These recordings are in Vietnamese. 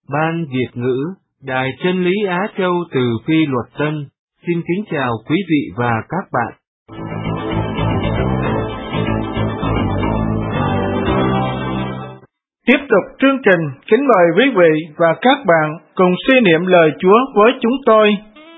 Ban Việt ngữ, Đài Chân lý Á Châu từ Phi Luật Tân, xin kính chào quý vị và các bạn. Tiếp tục chương trình, kính mời quý vị và các bạn cùng suy niệm lời Chúa với chúng tôi.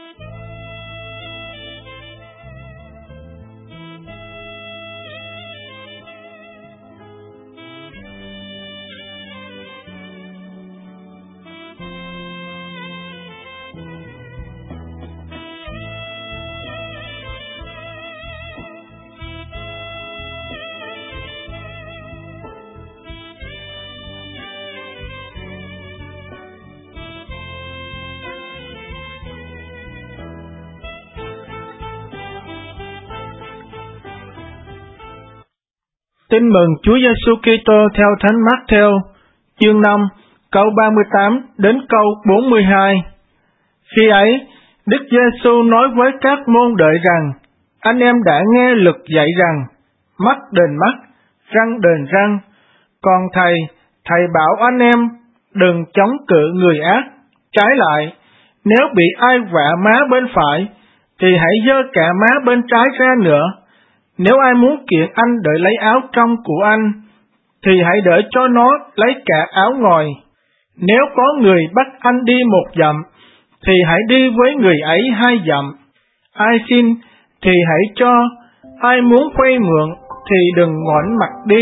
Tin mừng Chúa Giêsu Kitô theo Thánh Mát-thêu, chương 5, câu 38 đến câu 42. Khi ấy, Đức Giêsu nói với các môn đệ rằng: Anh em đã nghe luật dạy rằng: mắt đền mắt, răng đền răng. Còn thầy bảo anh em đừng chống cự người ác. Trái lại, nếu bị ai vạ má bên phải, thì hãy giơ cả má bên trái ra nữa. Nếu ai muốn kiện anh để lấy áo trong của anh, thì hãy để cho nó lấy cả áo ngoài. Nếu có người bắt anh đi 1 dặm, thì hãy đi với người ấy 2 dặm. Ai xin, thì hãy cho. Ai muốn vay mượn, thì đừng ngoảnh mặt đi.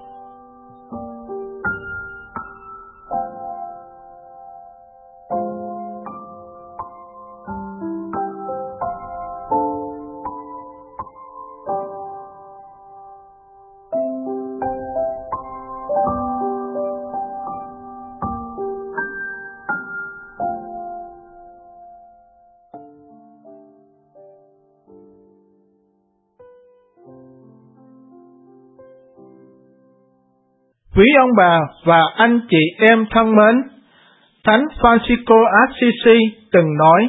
Quý ông bà và anh chị em thân mến, Thánh Francisco Assisi từng nói: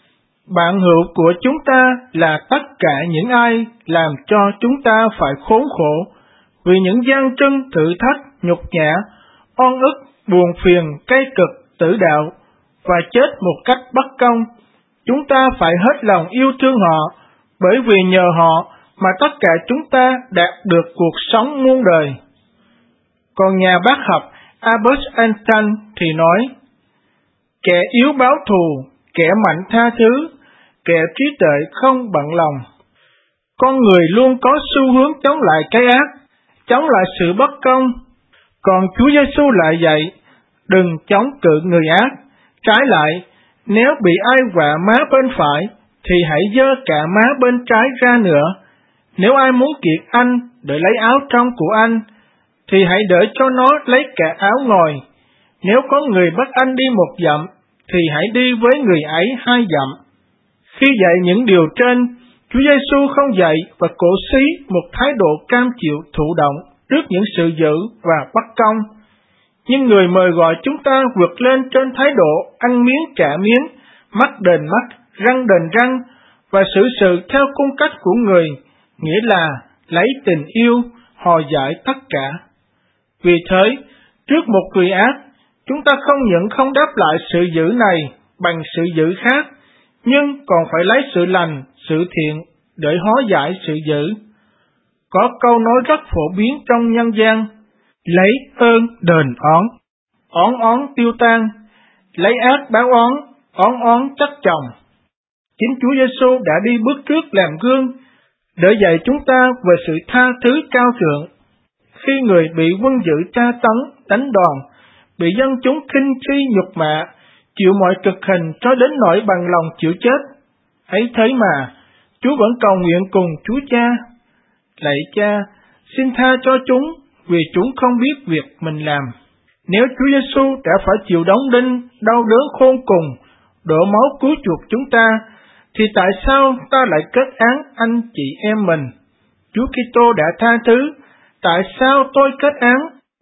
bạn hữu của chúng ta là tất cả những ai làm cho chúng ta phải khốn khổ vì những gian truân thử thách, nhục nhã, oan ức, buồn phiền, cay cực, tử đạo và chết một cách bất công. Chúng ta phải hết lòng yêu thương họ, bởi vì nhờ họ mà tất cả chúng ta đạt được cuộc sống muôn đời. Còn nhà bác học Albert Einstein thì nói: kẻ yếu báo thù, kẻ mạnh tha thứ, kẻ trí tuệ không bận lòng. Con người luôn có xu hướng chống lại cái ác, chống lại sự bất công. Còn Chúa Giêsu lại dạy: đừng chống cự người ác. Trái lại, nếu bị ai vạ má bên phải, thì hãy giơ cả má bên trái ra nữa. Nếu ai muốn kiện anh để lấy áo trong của anh, thì hãy để cho nó lấy cả áo ngoài. Nếu có người bắt anh đi 1 dặm, thì hãy đi với người ấy 2 dặm. Khi dạy những điều trên, Chúa Giêsu không dạy và cổ xí một thái độ cam chịu thụ động trước những sự dữ và bất công. Nhưng Người mời gọi chúng ta vượt lên trên thái độ ăn miếng trả miếng, mắt đền mắt, răng đền răng, và xử sự theo cung cách của Người, nghĩa là lấy tình yêu hòa giải tất cả. Vì thế, trước một người ác, chúng ta không những không đáp lại sự dữ này bằng sự dữ khác, nhưng còn phải lấy sự lành, sự thiện để hóa giải sự dữ. Có câu nói rất phổ biến trong nhân gian: lấy ơn đền oán tiêu tan, lấy ác báo oán chắc chồng. Chính Chúa Giêsu đã đi bước trước làm gương để dạy chúng ta về sự tha thứ cao thượng. Khi Người bị quân dữ tra tấn, đánh đòn, bị dân chúng khinh khi nhục mạ, chịu mọi cực hình cho đến nỗi bằng lòng chịu chết, ấy thế mà Chúa vẫn cầu nguyện cùng Chúa Cha: lạy Cha, xin tha cho chúng, vì chúng không biết việc mình làm. Nếu Chúa Giêsu đã phải chịu đóng đinh, đau đớn khôn cùng, đổ máu cứu chuộc chúng ta, thì tại sao ta lại kết án anh chị em mình? Chúa Kitô đã tha thứ, tại sao tôi kết án?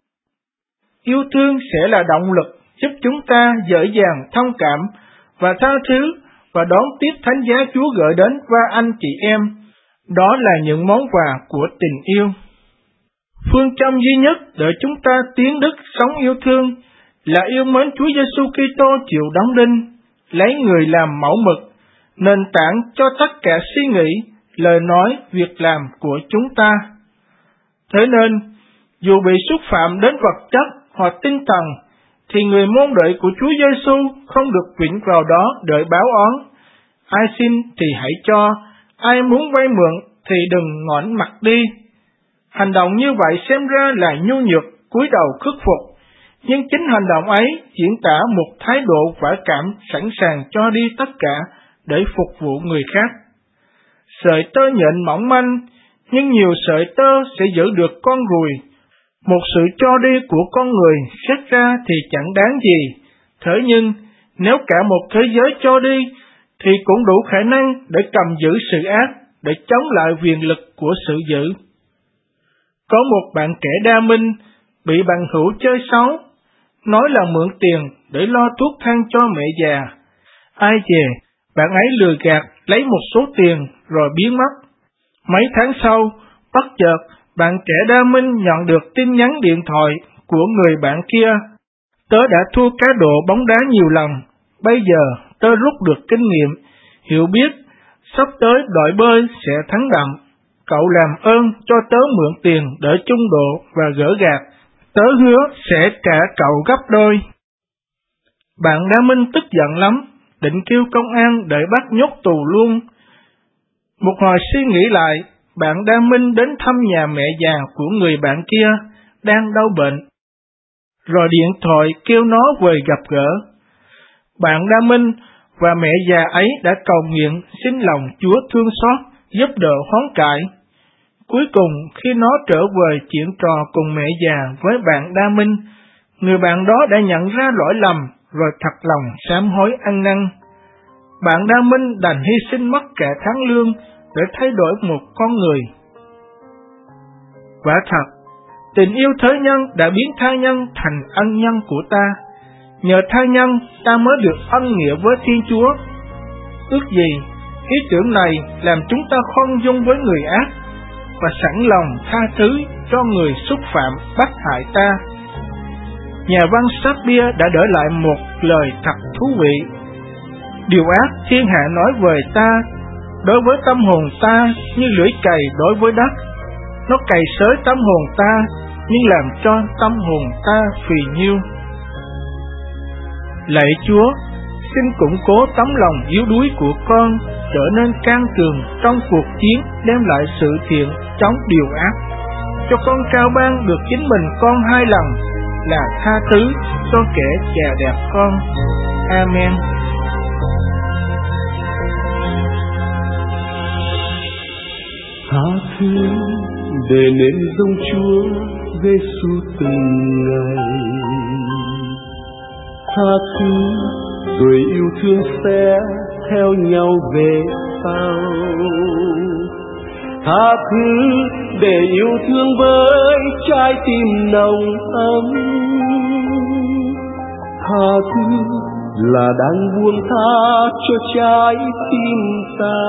Yêu thương sẽ là động lực giúp chúng ta dễ dàng thông cảm và tha thứ và đón tiếp thánh giá Chúa gửi đến qua anh chị em. Đó là những món quà của tình yêu. Phương châm duy nhất để chúng ta tiến đức sống yêu thương là yêu mến Chúa Giêsu Kitô chịu đóng đinh, lấy người làm mẫu mực, nền tảng cho tất cả suy nghĩ, lời nói, việc làm của chúng ta. Thế nên, dù bị xúc phạm đến vật chất hoặc tinh thần, thì người môn đệ của Chúa Giêsu không được vịnh vào đó đợi báo oán. Ai xin thì hãy cho, ai muốn vay mượn thì đừng ngoảnh mặt đi. Hành động như vậy xem ra là nhu nhược, cúi đầu khuất phục, nhưng chính hành động ấy diễn tả một thái độ quả cảm sẵn sàng cho đi tất cả để phục vụ người khác. Sợi tơ nhện mỏng manh, nhưng nhiều sợi tơ sẽ giữ được con ruồi. Một sự cho đi của con người xét ra thì chẳng đáng gì, thế nhưng nếu cả một thế giới cho đi, thì cũng đủ khả năng để cầm giữ sự ác, để chống lại quyền lực của sự dữ. Có một bạn kẻ đa minh bị bạn hữu chơi xấu, nói là mượn tiền để lo thuốc thang cho mẹ già. Ai dè, bạn ấy lừa gạt lấy một số tiền rồi biến mất. Mấy tháng sau, bất chợt bạn kẻ đa minh nhận được tin nhắn điện thoại của người bạn kia. Tớ đã thua cá độ bóng đá nhiều lần, bây giờ tớ rút được kinh nghiệm, hiểu biết sắp tới đội bơi sẽ thắng đậm. Cậu làm ơn cho tớ mượn tiền để chung độ và gỡ gạc, tớ hứa sẽ trả cậu gấp đôi. Bạn đa minh tức giận lắm, định kêu công an để bắt nhốt tù luôn. Một hồi suy nghĩ lại, bạn đa minh đến thăm nhà mẹ già của người bạn kia đang đau bệnh, rồi điện thoại kêu nó về gặp gỡ. Bạn đa minh và mẹ già ấy đã cầu nguyện xin lòng Chúa thương xót, giúp đỡ hoán cải. Cuối cùng khi nó trở về chuyện trò cùng mẹ già với bạn đa minh, người bạn đó đã nhận ra lỗi lầm rồi thật lòng sám hối ăn năn. Bạn đa minh đành hy sinh mất cả tháng lương để thay đổi một con người. Quả thật, tình yêu thế nhân đã biến tha nhân thành ân nhân của ta. Nhờ tha nhân ta mới được ân nghĩa với Thiên Chúa. Ước gì ý tưởng này làm chúng ta khoan dung với người ác và sẵn lòng tha thứ cho người xúc phạm bắt hại ta. Nhà văn Shakespeare đã để lại một lời thật thú vị: điều ác thiên hạ nói về ta, đối với tâm hồn ta như lưỡi cày đối với đất. Nó cày xới tâm hồn ta, nhưng làm cho tâm hồn ta phì nhiêu. Lạy Chúa, xin củng cố tấm lòng yếu đuối của con, trở nên can cường trong cuộc chiến đem lại sự thiện chống điều ác. Cho con cao ban được chính mình con 2 lần, là tha thứ cho kẻ chà đạp con. Amen. Tha thứ để nên giống Chúa Giêsu từng ngày. Tha thứ rồi yêu thương sẽ theo nhau về sau. Tha thứ để yêu thương với trái tim nồng ấm. Tha thứ là đang buông tha cho trái tim ta.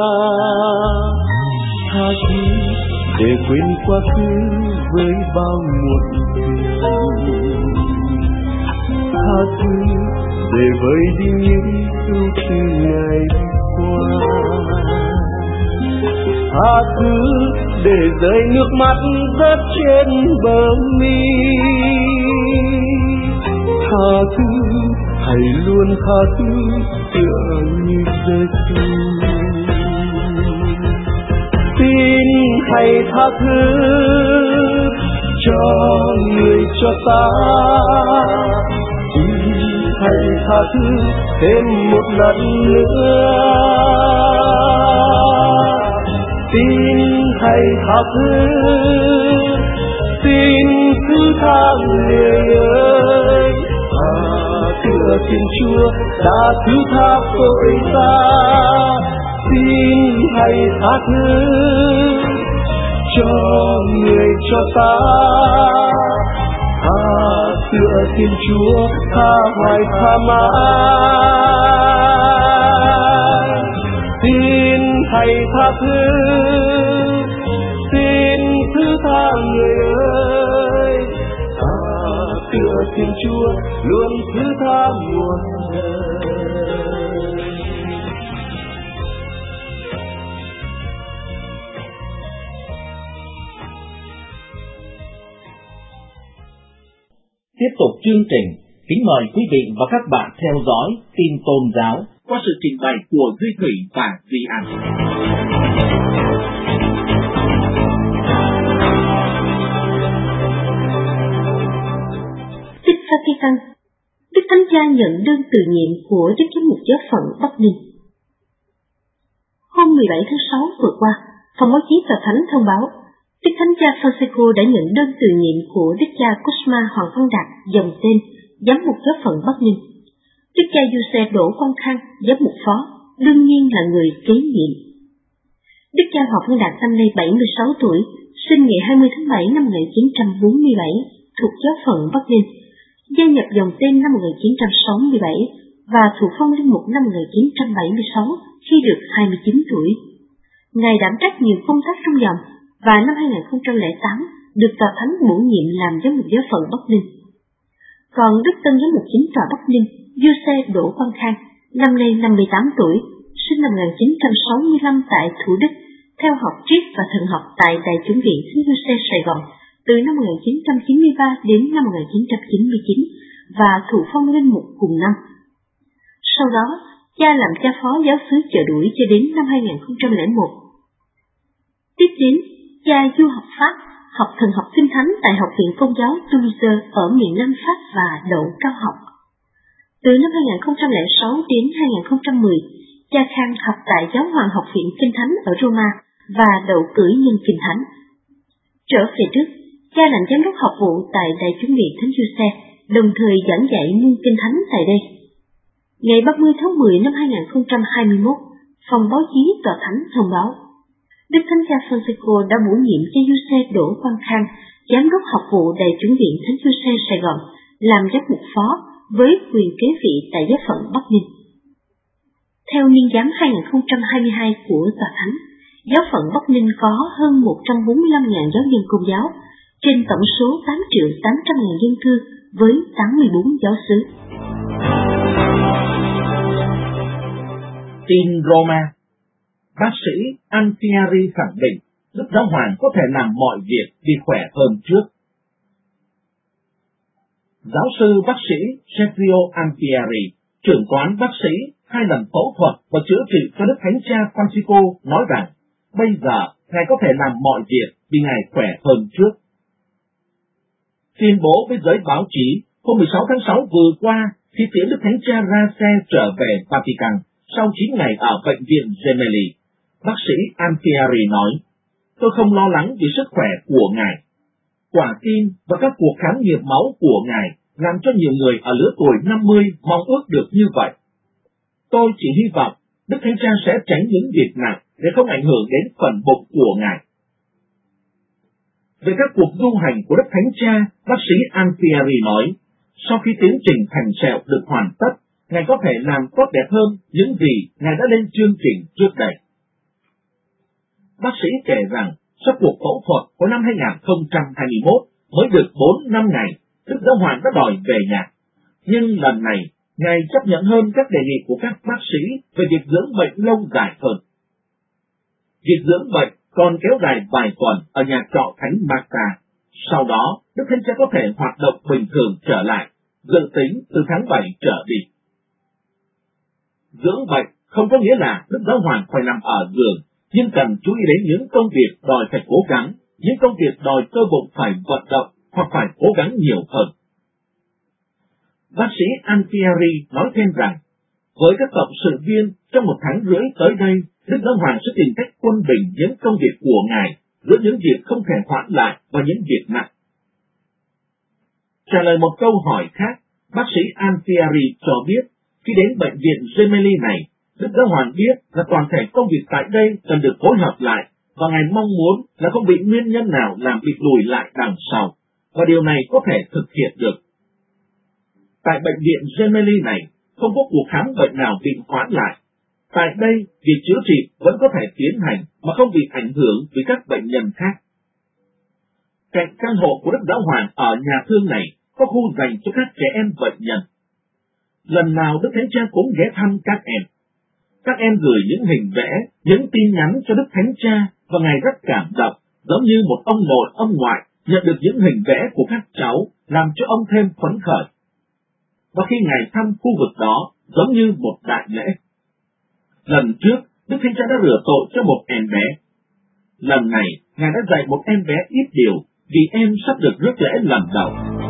Tha thứ để quên quá khứ với bao muộn phiền. Tha thứ để vơi đi những ưu tư ngày qua. Tha thứ để rơi nước mắt rớt trên bờ mi. Tha thứ hãy luôn tha thứ tựa như Giêsu. Xin hãy tha thứ cho người cho ta. Xin hãy tha thứ thêm một lần nữa. Xin hãy tha thứ, xin thứ tha người ơi. Tựa Thiên Chúa đã thứ tha tội ta. Xin hãy tha thứ cho người cho ta. Tựa Thiên Chúa tha hoài tha mãi. Xin hãy tha thứ, xin thứ tha người ơi. Tựa của Thiên Chúa luôn thứ tha muôn đời. Tiếp tục chương trình, kính mời quý vị và các bạn theo dõi tin tôn giáo qua sự trình bày của Duy Thủy và Duy An. Thích Vatican, Đức Thánh Cha nhận đơn từ nhiệm của Đức Giám mục Giáo phận Bắc Ninh. Hôm 17 tháng 6 vừa qua, phòng báo chí Tòa Thánh thông báo Đức Thánh Cha Francisco đã nhận đơn từ nhiệm của Đức cha Cosma Hoàng Văn Đạt dòng tên Giám mục Giáo phận Bắc Ninh. Đức cha Giuse Đỗ Quang Khang, Giám mục phó, đương nhiên là người kế nhiệm. Đức cha Hoàng Văn Đạt năm nay 76 tuổi, sinh ngày 20 tháng 7 năm 1947, thuộc Giáo phận Bắc Ninh, gia nhập dòng tên năm 1967 và thụ phong linh mục năm 1976 khi được 29 tuổi. Ngài đảm trách nhiều công tác trong dòng và năm 2008 được Tòa Thánh bổ nhiệm làm Giám mục Giáo phận Bắc Ninh. Còn Đức Tân Giám mục chính tòa Bắc Ninh, Giuse Đỗ Quang Khang, năm nay 58 tuổi, sinh năm 1965 tại Thủ Đức, theo học triết và thần học tại Đại chủng viện Thánh Giuse Sài Gòn từ năm 1993 đến năm 1999 và thụ phong linh mục cùng năm. Sau đó, cha làm cha phó giáo xứ Chợ Đuổi cho đến năm 2001. Tiếp đến, cha du học Pháp, học thần học kinh thánh tại Học viện Công giáo Toulouse ở miền Nam Pháp và đậu cao học. Từ năm 2006 đến 2010, cha Khang học tại Giáo hoàng Học viện Kinh thánh ở Roma và đậu cử nhân Kinh thánh. Trở về trước, cha làm giám đốc học vụ tại Đại chủng viện Thánh Giuse, đồng thời giảng dạy môn Kinh thánh tại đây. Ngày 30 tháng 10 năm 2021, phòng báo chí Tòa Thánh thông báo Đức Thánh Cha Francisco đã bổ nhiệm cho Giuse Đỗ Quang Khang, giám đốc học vụ Đại chủng viện Thánh Giuse Sài Gòn, làm giám mục phó với quyền kế vị tại Giáo phận Bắc Ninh. Theo niên giám 2022 của Tòa Thánh, Giáo phận Bắc Ninh có hơn 145.000 giáo dân Công giáo, trên tổng số 8.800.000 dân cư với 84 giáo xứ. Tin Roma. Bác sĩ Alfieri khẳng định Đức Giáo Hoàng có thể làm mọi việc vì khỏe hơn trước. Giáo sư bác sĩ Sergio Alfieri, trưởng toán bác sĩ 2 lần phẫu thuật và chữa trị cho Đức Thánh Cha Francisco nói rằng bây giờ Ngài có thể làm mọi việc vì Ngài khỏe hơn trước. Tuyên bố với giới báo chí hôm 16 tháng 6 vừa qua khi tiễn Đức Thánh Cha ra xe trở về Vatican sau 9 ngày ở bệnh viện Gemelli, bác sĩ Alfieri nói, tôi không lo lắng vì sức khỏe của Ngài. Quả tim và các cuộc khám nghiệm máu của Ngài làm cho nhiều người ở lứa tuổi 50 mong ước được như vậy. Tôi chỉ hy vọng Đức Thánh Cha sẽ tránh những việc nặng để không ảnh hưởng đến phần bụng của Ngài. Về các cuộc du hành của Đức Thánh Cha, bác sĩ Alfieri nói, sau khi tiến trình thành sẹo được hoàn tất, Ngài có thể làm tốt đẹp hơn những gì Ngài đã lên chương trình trước đây. Bác sĩ kể rằng, sau cuộc phẫu thuật của năm 2021 mới được 4 năm ngày, Đức Giáo Hoàng đã đòi về nhà. Nhưng lần này, Ngài chấp nhận hơn các đề nghị của các bác sĩ về việc dưỡng bệnh lâu dài hơn. Việc dưỡng bệnh còn kéo dài vài tuần ở nhà trọ Thánh Marta. Sau đó, Đức Thánh Cha có thể hoạt động bình thường trở lại, dự tính từ tháng 7 trở đi. Dưỡng bệnh không có nghĩa là Đức Giáo Hoàng phải nằm ở giường, nhưng cần chú ý đến những công việc đòi phải cố gắng, những công việc đòi cơ bụng phải vận động hoặc phải cố gắng nhiều hơn. Bác sĩ Alfieri nói thêm rằng, với các cộng sự viên trong 1 tháng rưỡi tới đây, Đức Giáo Hoàng sẽ tìm cách quân bình những công việc của Ngài giữa những việc không thể hoãn lại và những việc nặng. Trả lời một câu hỏi khác, bác sĩ Alfieri cho biết, khi đến bệnh viện Gemelli này, Đức Giáo Hoàng biết là toàn thể công việc tại đây cần được phối hợp lại, và Ngài mong muốn là không bị nguyên nhân nào làm bị lùi lại đằng sau, và điều này có thể thực hiện được. Tại bệnh viện Gemelli này, không có cuộc khám bệnh nào bị hoãn lại. Tại đây, việc chữa trị vẫn có thể tiến hành mà không bị ảnh hưởng với các bệnh nhân khác. Cạnh căn hộ của Đức Giáo Hoàng ở nhà thương này có khu dành cho các trẻ em bệnh nhân. Lần nào Đức Thánh Cha cũng ghé thăm các em. Các em gửi những hình vẽ, những tin nhắn cho Đức Thánh Cha và Ngài rất cảm động, giống như một ông nội, ông ngoại nhận được những hình vẽ của các cháu, làm cho ông thêm phấn khởi. Và khi Ngài thăm khu vực đó, giống như một đại lễ. Lần trước, Đức Thánh Cha đã rửa tội cho một em bé. Lần này, Ngài đã dạy một em bé ít điều, vì em sắp được rước lễ lần đầu.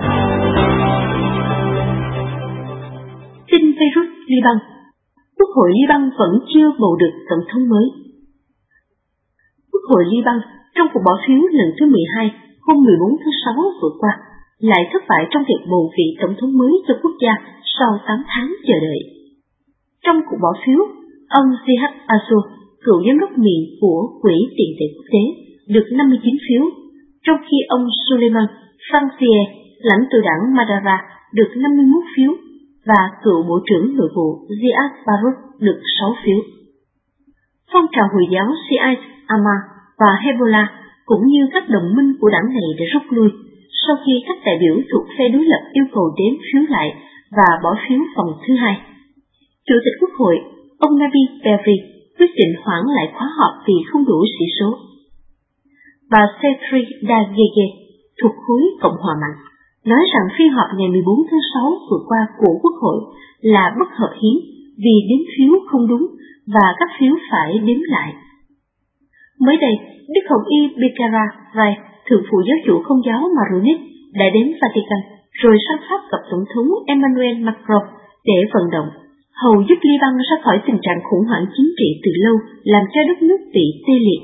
Tin Beirut, Liban. Quốc hội Liban vẫn chưa bầu được tổng thống mới. Quốc hội Liban trong cuộc bỏ phiếu lần thứ 12 hôm 14 tháng 6 vừa qua lại thất bại trong việc bầu vị tổng thống mới cho quốc gia sau 8 tháng chờ đợi. Trong cuộc bỏ phiếu, ông Ziad Azur, cựu giám đốc miền của Quỹ tiền tệ quốc tế, được 59 phiếu, trong khi ông Suleiman Fransier, lãnh tụ đảng Madara, được 51 phiếu, và cựu Bộ trưởng Nội vụ Ziad Barouk được 6 phiếu. Phong trào Hồi giáo Shiite Amma và Hezbollah cũng như các đồng minh của đảng này đã rút lui sau khi các đại biểu thuộc phe đối lập yêu cầu đếm phiếu lại và bỏ phiếu vòng thứ hai. Chủ tịch Quốc hội, ông Nabi Berri, quyết định hoãn lại khóa họp vì không đủ sĩ số. Bà Setri Dagege, thuộc khối Cộng hòa Mạnh, nói rằng phiên họp ngày 14 tháng 6 vừa qua của Quốc hội là bất hợp hiến vì đếm phiếu không đúng và các phiếu phải đếm lại. Mới đây, Đức Hồng Y Bekara Rai, thượng phụ giáo chủ Công giáo Maronit, đã đến Vatican rồi sang Pháp gặp Tổng thống Emmanuel Macron để vận động hầu giúp Liban ra khỏi tình trạng khủng hoảng chính trị từ lâu làm cho đất nước bị tê liệt.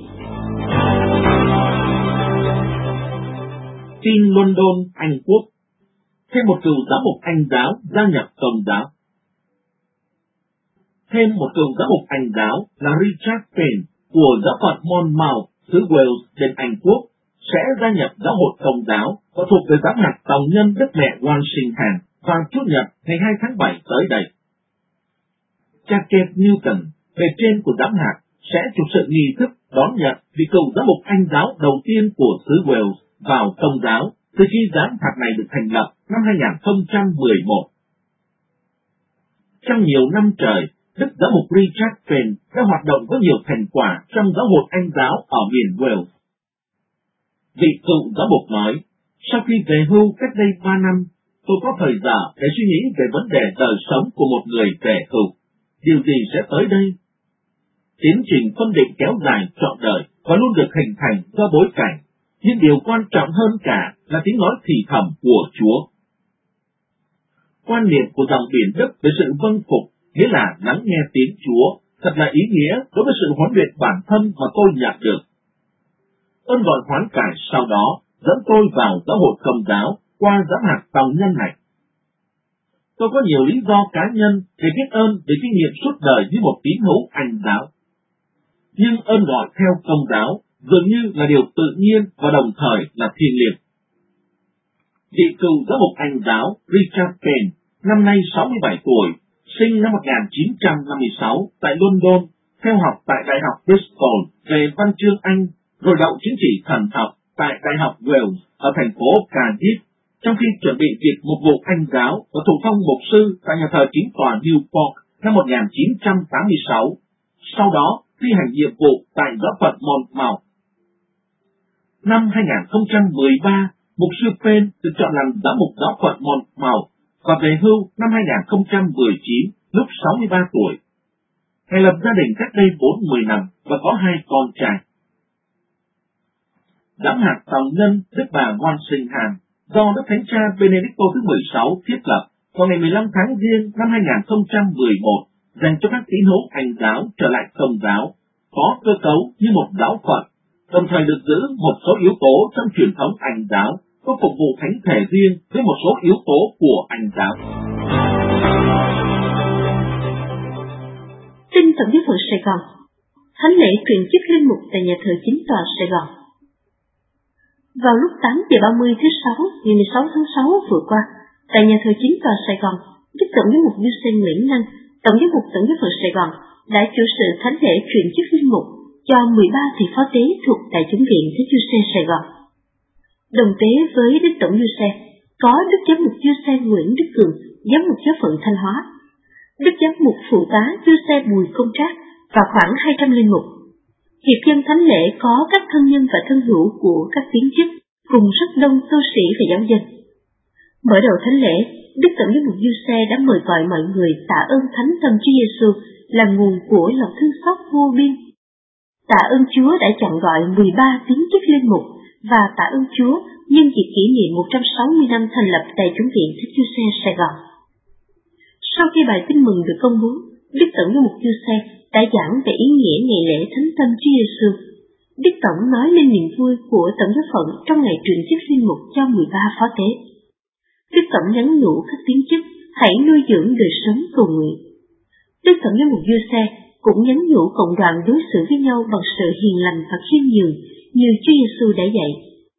Tin London, Anh Quốc. Thêm một cựu giám mục Anh giáo gia nhập Công giáo. Thêm một cựu giám mục Anh giáo là Richard Payne của giáo phận Monmouth, xứ Wales đến Anh Quốc sẽ gia nhập giáo hội Công giáo và thuộc về giám hạt tòng nhân Đức Mẹ Walsingham vào Chủ nhật ngày 2 tháng 7 tới đây. Cha Keith Newton, bề trên của giám hạt, sẽ chủ sự nghi thức đón nhận vị cựu giám mục Anh giáo đầu tiên của xứ Wales vào Công giáo từ khi giám hạt này được thành lập năm 2011. Trong nhiều năm trời, Đức Giám mục Richard Payne đã hoạt động với nhiều thành quả trong giáo hội Anh giáo ở miền Wales. Vị cựu giám mục nói, sau khi về hưu cách đây 3 năm, tôi có thời giờ để suy nghĩ về vấn đề đời sống của một người về hưu. Điều gì sẽ tới đây? Tiến trình phân định kéo dài trọn đời và luôn được hình thành do bối cảnh, nhưng điều quan trọng hơn cả là tiếng nói thì thầm của Chúa. Quan niệm của dòng biển Đức về sự vâng phục nghĩa là lắng nghe tiếng Chúa, thật là ý nghĩa đối với sự huấn luyện bản thân mà tôi nhận được. Ơn gọi hoán cải sau đó dẫn tôi vào giáo hội Công giáo qua giám hạt tòng nhân này. Tôi có nhiều lý do cá nhân để biết ơn về kinh nghiệm suốt đời như một tín hữu Anh giáo. Nhưng ơn gọi theo Công giáo dường như là điều tự nhiên và đồng thời là thiêng liêng. Vị cựu giám mục Anh giáo Richard Payne, năm nay 67 tuổi, sinh năm 1956 tại London, theo học tại Đại học Bristol về văn chương Anh, rồi đậu chứng chỉ thần học tại Đại học Wales ở thành phố Cardiff, trong khi chuẩn bị việc mục vụ Anh giáo và thụ phong mục sư tại nhà thờ chính tòa Newport năm 1986, sau đó thi hành nhiệm vụ tại giáo phận Monmouth. Năm 2013, mục sư Payne được chọn làm giám mục giáo phận Monmouth và về hưu năm 2019 lúc 63 tuổi. Ngài lập gia đình cách đây 40 năm và có 2 con trai. Giám hạt tòng nhân Đức bà Walsingham do Đức Thánh Cha Benedicto thứ 16 thiết lập vào ngày 15 tháng Giêng năm 2011 dành cho các tín hữu Anh giáo trở lại Công giáo, có cơ cấu như một giáo phận, đồng thời được giữ một số yếu tố trong truyền thống Anh giáo, có phục vụ thánh thể riêng với một số yếu tố của Anh giáo. Tin Tổng giáo phận Sài Gòn. Thánh lễ truyền chức linh mục tại nhà thờ chính tòa Sài Gòn. Vào lúc 8 giờ 30 thứ Sáu, ngày 16 tháng 6 vừa qua, tại nhà thờ chính tòa Sài Gòn, Đức Tổng giám mục Du Sê Nguyễn Năng, Tổng giám mục Tổng giáo phận Sài Gòn đã chủ sự thánh lễ truyền chức linh mục cho 13 thầy phó tế thuộc Đại chủng viện Thánh Du Sê Sài Gòn. Đồng tế với Đức Tổng Du Sê, có Đức Giám mục Giuse Nguyễn Đức Cường, Giám mục giáo phận Thanh Hóa, Đức Giám mục Phụ tá Giuse Bùi Công Trác và khoảng 200 linh mục. Hiệp dân thánh lễ có các thân nhân và thân hữu của các tiến chức, cùng rất đông tu sĩ và giáo dân. Mở đầu thánh lễ, Đức Tổng giám mục Giuse đã mời gọi mọi người tạ ơn Thánh Tâm Chúa Giêsu là nguồn của lòng thương xót vô biên. Tạ ơn Chúa đã chọn gọi 13 tiến chức linh mục và tạ ơn Chúa nhân dịp kỷ niệm 160 năm thành lập Đại chủng viện Thích Giuse Sài Gòn. Sau khi bài tin mừng được công bố, Đức Tổng giám mục Giuse đã giảng về ý nghĩa ngày lễ Thánh Tâm Chúa Giêsu. Đức Tổng nói lên niềm vui của Tổng giáo phận trong ngày truyền chức linh mục cho 13 phó tế. Đức Tổng nhắn nhủ các tiến chức hãy nuôi dưỡng đời sống cầu nguyện. Đức Tổng giám mục Giuse cũng nhắn nhủ cộng đoàn đối xử với nhau bằng sự hiền lành và khiêm nhường như Chúa Giêsu đã dạy.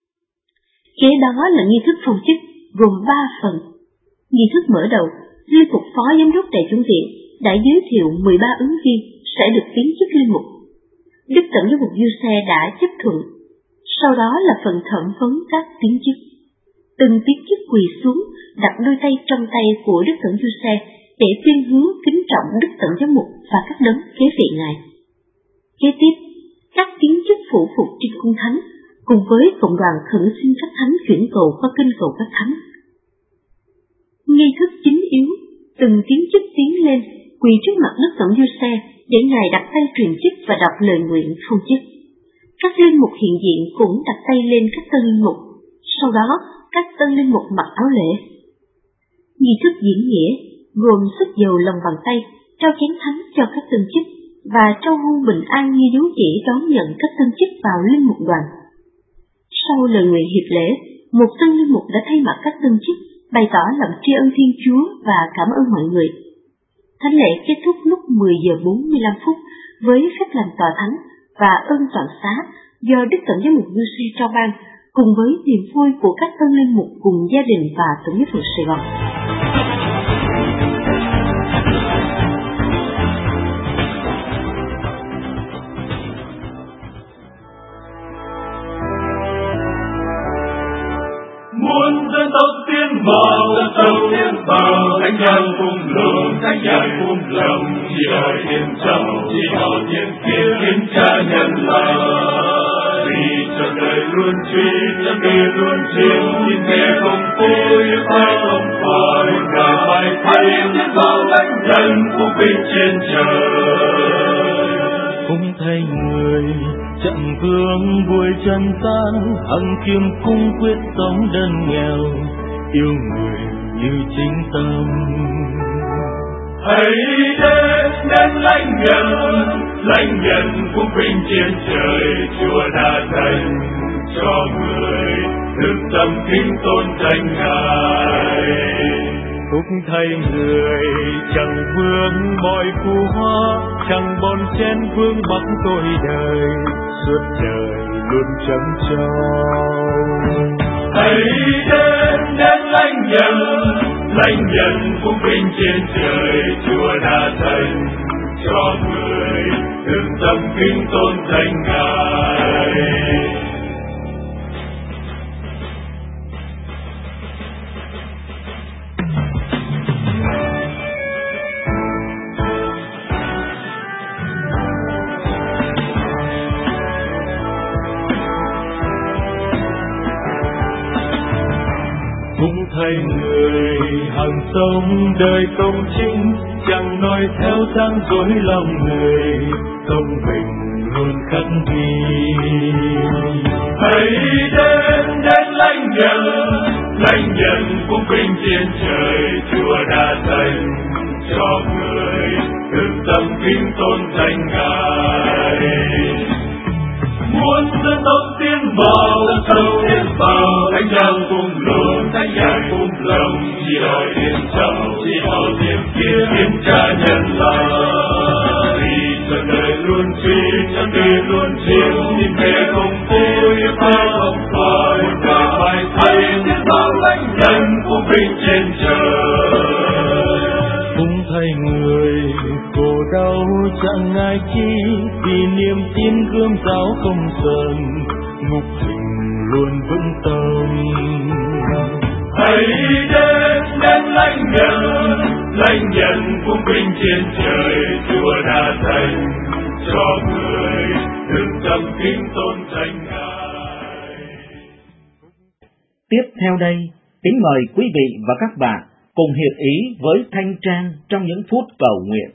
Kế đó là nghi thức phong chức gồm 3 phần. Nghi thức mở đầu, linh mục phó giám đốc Đại chủng viện đã giới thiệu 13 ứng viên sẽ được tiến chức linh mục. Đức Tổng giám mục Giuse đã chấp thuận. Sau đó là phần thẩm vấn các tiến chức. Từng tiến chức quỳ xuống, đặt đôi tay trong tay của Đức Tổng Giuse để tuyên hướng kính trọng Đức Tổng giám mục và các đấng kế vị ngài. Kế tiếp, các tiến chức phủ phục trên cung thánh, cùng với cộng đoàn khẩn xin các thánh chuyển cầu qua kinh cầu các thánh. Nghi thức chính yếu, từng tiến chức tiến lên, quỳ trước mặt Đức Tổng Giuse để ngài đặt tay truyền chức và đọc lời nguyện phong chức. Các linh mục hiện diện cũng đặt tay lên các tân linh mục. Sau đó, các tân linh mục mặc áo lễ. Nghi thức diễn nghĩa gồm xức dầu lòng bàn tay, trao chén thánh cho các tân chức và trao hương bình an như dấu chỉ đón nhận các tân chức vào linh mục đoàn. Sau lời nguyện hiệp lễ, một tân linh mục đã thay mặt các tân chức bày tỏ lòng tri ân Thiên Chúa và cảm ơn mọi người. Thánh lễ kết thúc lúc 10 giờ 45 phút với phép làm tòa thánh và ơn toàn xá do Đức Tổng giám mục Giuse trao ban, cùng với niềm vui của các tân linh mục cùng gia đình và Tổng giáo phận Sài Gòn. Muôn dân tộc tiến vào, thánh nhân cùng lòng, chỉ hỏi thiên trầu, chỉ hỏi thiên kiến cha nhân loại. Vì cho đời luôn truy, cho đời luôn chiều, nhìn nghe không vui, phải không khỏi, cả bài thấy thiên bao thánh nhân cũng vinh trên trời. Cũng thay người chậm vương vui chân tan, hằng kiêm cung quyết sống đơn nghèo, yêu người như chính tâm. Hãy đến lãnh nhận phúc vinh trên trời, Chúa đã dành cho người thức tâm kính tôn danh Ngài. Phúc thay người chẳng vương mọi phù hoa, chẳng bon chen vương bắc tôi đời, suốt đời luôn chấm trao. Hãy đến lãnh nhận phúc vinh trên trời, Chúa đã dành cho người thức tâm kính tôn danh Ngài. Cũng thay người hàng sống đời công chính, chẳng nói theo gian dối lòng người, công bình luôn khắc ghi. Hãy đến lãnh nhận phúc vinh trên trời, Chúa đã dành cho người thức tâm kính tôn danh Ngài. Muôn dân tộc tiến vào, thánh nhân cùng lòng, chỉ hỏi thiên trầu, chỉ hỏi thiên kiến cha nhân loại. Vì cho đời luôn truy, cho đời luôn chiều, nhìn nghe không vui, phải không khỏi, cả bài thấy thiên bao thánh nhân phúc vinh trên trời. Cũng thay người khổ đau chẳng ngại chi, vì niềm tin gươm giáo không dần, ngục hình luôn vững tâm. Hãy đến lãnh nhận phúc vinh trên trời, Chúa đã dành cho người được tâm kính tôn danh Ngài. Tiếp theo đây, kính mời quý vị và các bạn cùng hiệp ý với Thanh Trang trong những phút cầu nguyện.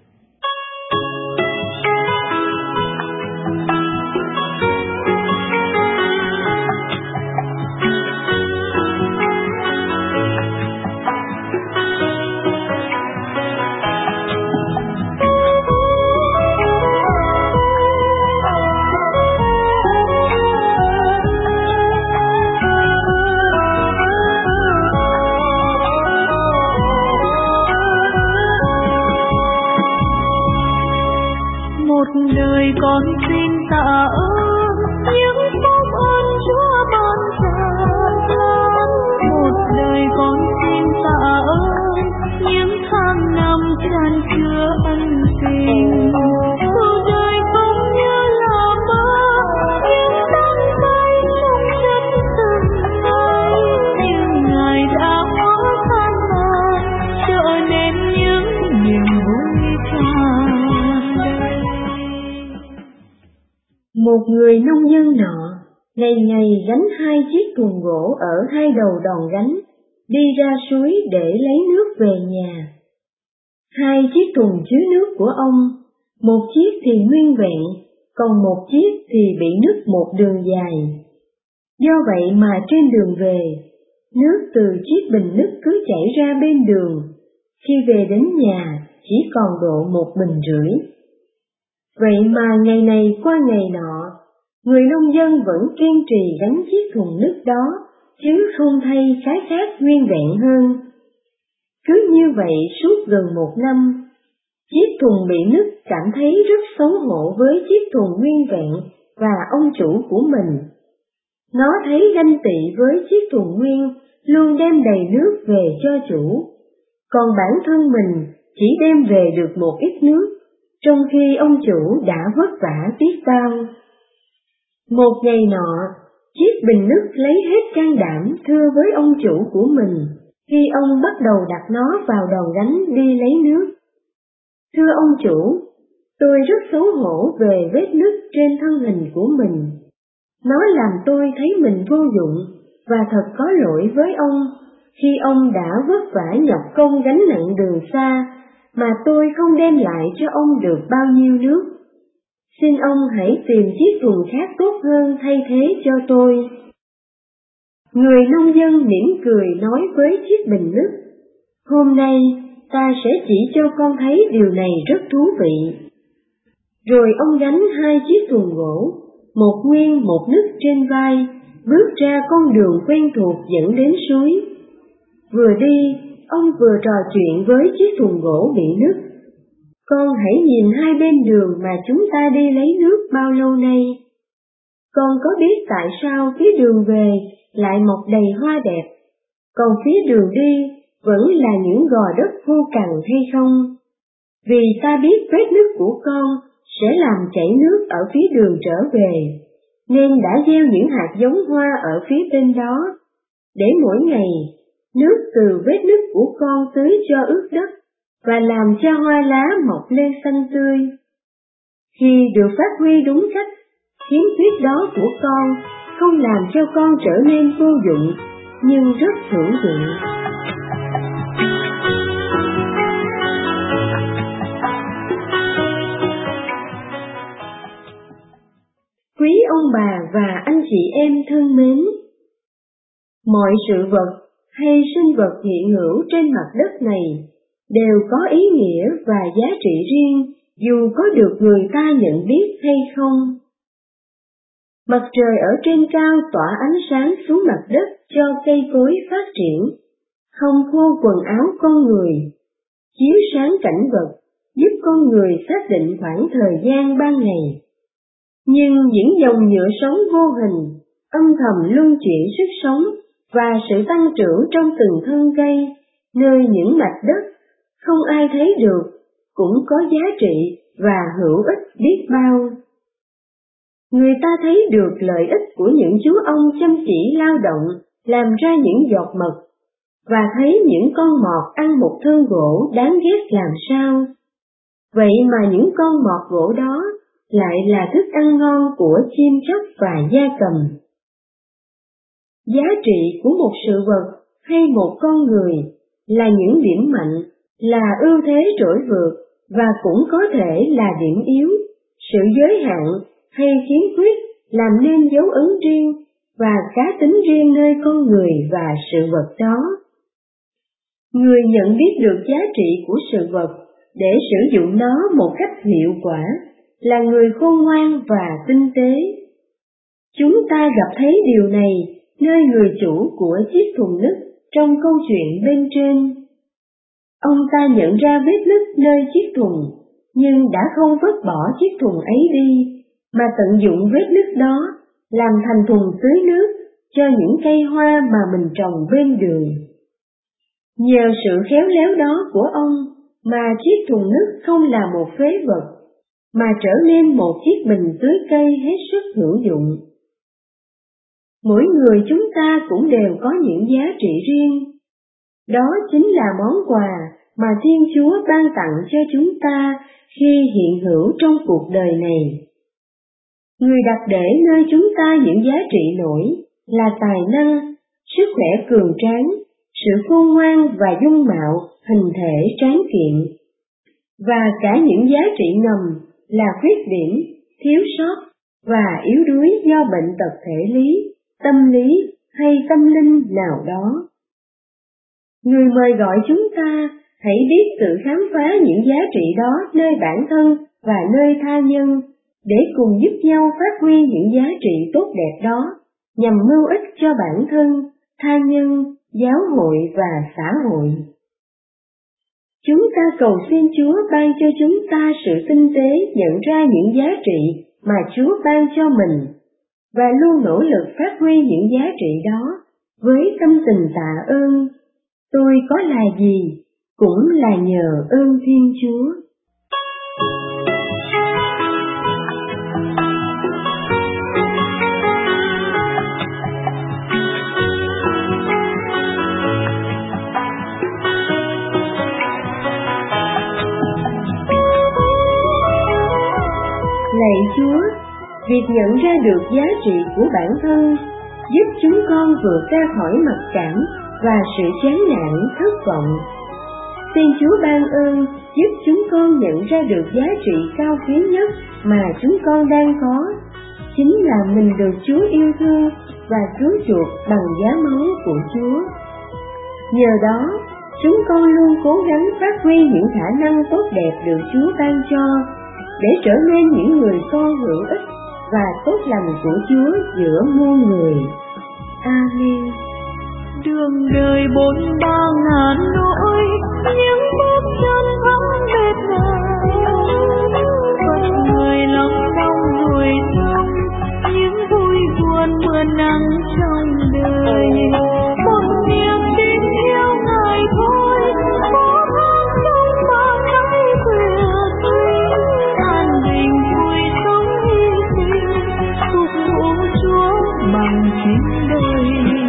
Đời con xin tạ ơn những phúc ơn Chúa ban cho. Một đời con xin tạ ơn những tháng năm tràn chứa ân tình. Dù đời không như là mơ, nhưng đắng cay trong chân từng ngày. Nhưng Ngài đã hóa tan màn, trở nên những niềm vui tràn đầy. Một người nông dân nọ, ngày ngày gánh 2 chiếc thùng gỗ ở 2 đầu đòn gánh, đi ra suối để lấy nước về nhà. 2 chiếc thùng chứa nước của ông, một chiếc thì nguyên vẹn, còn một chiếc thì bị nứt một đường dài. Do vậy mà trên đường về, nước từ chiếc bình nứt cứ chảy ra bên đường, khi về đến nhà chỉ còn độ 1,5 bình. Vậy mà ngày này qua ngày nọ, người nông dân vẫn kiên trì gánh chiếc thùng nước đó, chứ không thay cái khác nguyên vẹn hơn. Cứ như vậy suốt gần 1 năm, chiếc thùng bị nứt cảm thấy rất xấu hổ với chiếc thùng nguyên vẹn và ông chủ của mình. Nó thấy ganh tị với chiếc thùng nguyên luôn đem đầy nước về cho chủ, còn bản thân mình chỉ đem về được một ít nước, trong khi ông chủ đã vất vả biết bao. Một ngày nọ, chiếc bình nước lấy hết can đảm thưa với ông chủ của mình, khi ông bắt đầu đặt nó vào đòn gánh đi lấy nước. Thưa ông chủ, tôi rất xấu hổ về vết nứt trên thân hình của mình. Nó làm tôi thấy mình vô dụng và thật có lỗi với ông khi ông đã vất vả nhọc công gánh nặng đường xa mà tôi không đem lại cho ông được bao nhiêu nước. Xin ông hãy tìm chiếc thùng khác tốt hơn thay thế cho tôi. Người nông dân mỉm cười nói với chiếc bình nước, hôm nay ta sẽ chỉ cho con thấy điều này rất thú vị. Rồi ông gánh 2 chiếc thùng gỗ, một nguyên một nứt trên vai, bước ra con đường quen thuộc dẫn đến suối. Vừa đi, ông vừa trò chuyện với chiếc thùng gỗ bị nứt. Con hãy nhìn 2 bên đường mà chúng ta đi lấy nước bao lâu nay. Con có biết tại sao phía đường về lại mọc đầy hoa đẹp, còn phía đường đi vẫn là những gò đất khô cằn hay không? Vì ta biết vết nứt của con sẽ làm chảy nước ở phía đường trở về, nên đã gieo những hạt giống hoa ở phía bên đó, để mỗi ngày nước từ vết nứt của con tưới cho ướt đất và làm cho hoa lá mọc lên xanh tươi. Khi được phát huy đúng cách, khiếm khuyết đó của con không làm cho con trở nên vô dụng, nhưng rất hữu dụng. Quý ông bà và anh chị em thân mến, mọi sự vật hay sinh vật hiện hữu trên mặt đất này đều có ý nghĩa và giá trị riêng dù có được người ta nhận biết hay không. Mặt trời ở trên cao tỏa ánh sáng xuống mặt đất cho cây cối phát triển, không khô quần áo con người, chiếu sáng cảnh vật, giúp con người xác định khoảng thời gian ban ngày. Nhưng những dòng nhựa sống vô hình, âm thầm luân chuyển sức sống và sự tăng trưởng trong từng thân cây, nơi những mạch đất, không ai thấy được, cũng có giá trị và hữu ích biết bao. Người ta thấy được lợi ích của những chú ong chăm chỉ lao động, làm ra những giọt mật, và thấy những con mọt ăn một thân gỗ đáng ghét làm sao. Vậy mà những con mọt gỗ đó lại là thức ăn ngon của chim chóc và gia cầm. Giá trị của một sự vật hay một con người là những điểm mạnh, là ưu thế trỗi vượt và cũng có thể là điểm yếu, sự giới hạn hay khiếm khuyết làm nên dấu ấn riêng và cá tính riêng nơi con người và sự vật đó. Người nhận biết được giá trị của sự vật để sử dụng nó một cách hiệu quả là người khôn ngoan và tinh tế. Chúng ta gặp thấy điều này nơi người chủ của chiếc thùng nứt trong câu chuyện bên trên. Ông ta nhận ra vết nứt nơi chiếc thùng, nhưng đã không vứt bỏ chiếc thùng ấy đi, mà tận dụng vết nứt đó làm thành thùng tưới nước cho những cây hoa mà mình trồng bên đường. Nhờ sự khéo léo đó của ông mà chiếc thùng nước không là một phế vật, mà trở nên một chiếc bình tưới cây hết sức hữu dụng. Mỗi người chúng ta cũng đều có những giá trị riêng. Đó chính là món quà mà Thiên Chúa ban tặng cho chúng ta khi hiện hữu trong cuộc đời này. Người đặt để nơi chúng ta những giá trị nổi là tài năng, sức khỏe cường tráng, sự khôn ngoan và dung mạo, hình thể tráng kiện. Và cả những giá trị ngầm là khuyết điểm, thiếu sót và yếu đuối do bệnh tật thể lý, tâm lý hay tâm linh nào đó. Người mời gọi chúng ta hãy biết tự khám phá những giá trị đó nơi bản thân và nơi tha nhân, để cùng giúp nhau phát huy những giá trị tốt đẹp đó, nhằm mưu ích cho bản thân, tha nhân, giáo hội và xã hội. Chúng ta cầu xin Chúa ban cho chúng ta sự tinh tế nhận ra những giá trị mà Chúa ban cho mình, và luôn nỗ lực phát huy những giá trị đó với tâm tình tạ ơn. Tôi có là gì cũng là nhờ ơn Thiên Chúa. Lạy Chúa, việc nhận ra được giá trị của bản thân giúp chúng con vượt ra khỏi mặc cảm và sự chán nản, thất vọng. Xin Chúa ban ơn giúp chúng con nhận ra được giá trị cao quý nhất mà chúng con đang có, chính là mình được Chúa yêu thương và cứu chuộc bằng giá máu của Chúa. Nhờ đó, chúng con luôn cố gắng phát huy những khả năng tốt đẹp được Chúa ban cho, để trở nên những người con hữu ích và tốt lành của Chúa giữa muôn người. Amen. Đường đời bốn ba ngàn nỗi, những bước chân thắm mệt mỏi, phật người lòng đau ruồi trong những vui buồn mưa nắng trong đời. Một niềm tin yêu Ngài thôi, có tháng trong bao năm khuya tuy an bình vui sống hy sinh, phục vụ Chúa bằng chính đời.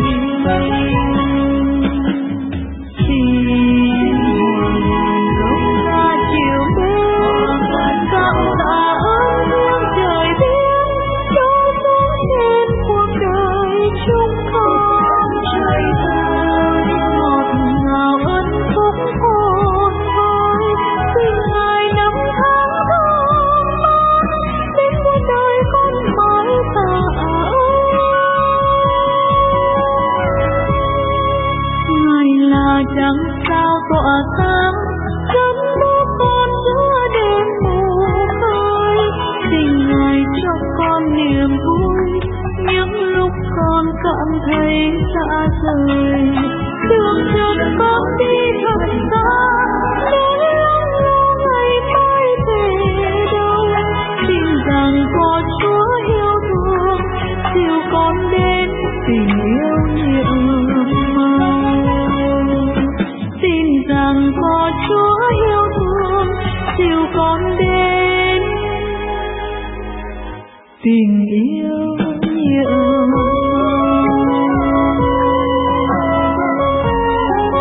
Tình yêu nhiều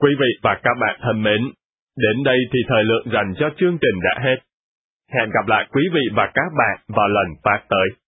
Quý vị và các bạn thân mến, đến đây thì thời lượng dành cho chương trình đã hết. Hẹn gặp lại quý vị và các bạn vào lần phát tới.